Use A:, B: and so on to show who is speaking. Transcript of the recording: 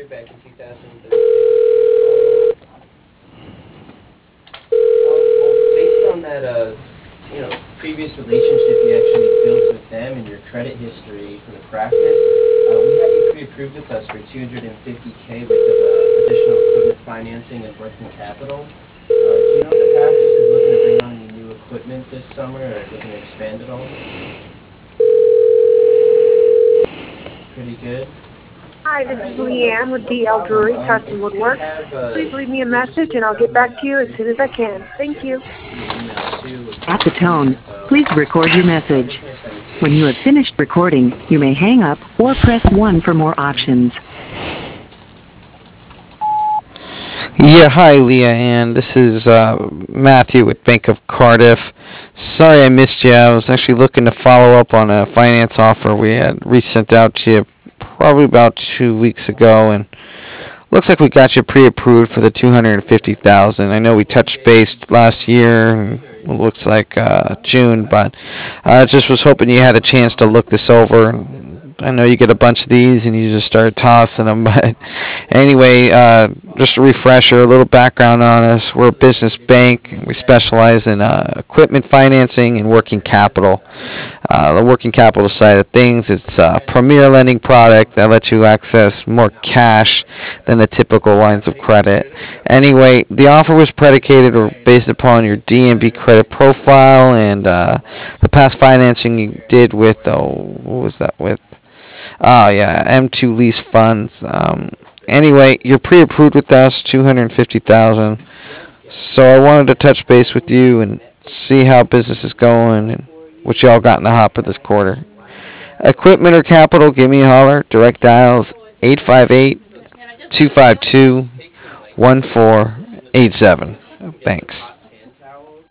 A: year, back in 2013. Based on that, previous relationship you actually built with them and your credit history for the practice, we have you pre-approved with us for $250K worth of additional equipment financing and working capital. Do you know if the practice is looking to bring on any new equipment this summer or looking to expand at all? Pretty good.
B: Hi, this is Leanne with DL Drury Custom Woodwork. Please leave me a message and I'll get back to you as soon as I can. Thank you.
C: At the tone, please record your message. When you have finished recording, you may hang up or press 1 for more options.
D: Yeah, hi Leah Ann. This is Matthew with Bank of Cardiff. Sorry I missed you. I was actually looking to follow up on a finance offer we had resent out to you probably about 2 weeks ago, and looks like we got you pre-approved for the $250,000. I know we touched base last year, and it looks like June, but I just was hoping you had a chance to look this over. I know you get a bunch of these and you just start tossing them, but anyway, just a refresher, a little background on us. We're a business bank. We specialize in equipment financing and working capital. The working capital side of things, it's a premier lending product that lets you access more cash than the typical lines of credit. Anyway, the offer was predicated or based upon your DNB credit profile and the past financing you did with, what was that with? Oh, yeah, M2 Lease Funds. Anyway, you're pre-approved with us, $250,000. So I wanted to touch base with you and see how business is going and what y'all got in the hopper this quarter. Equipment or capital, give me a holler. Direct dials 858-252-1487. Thanks.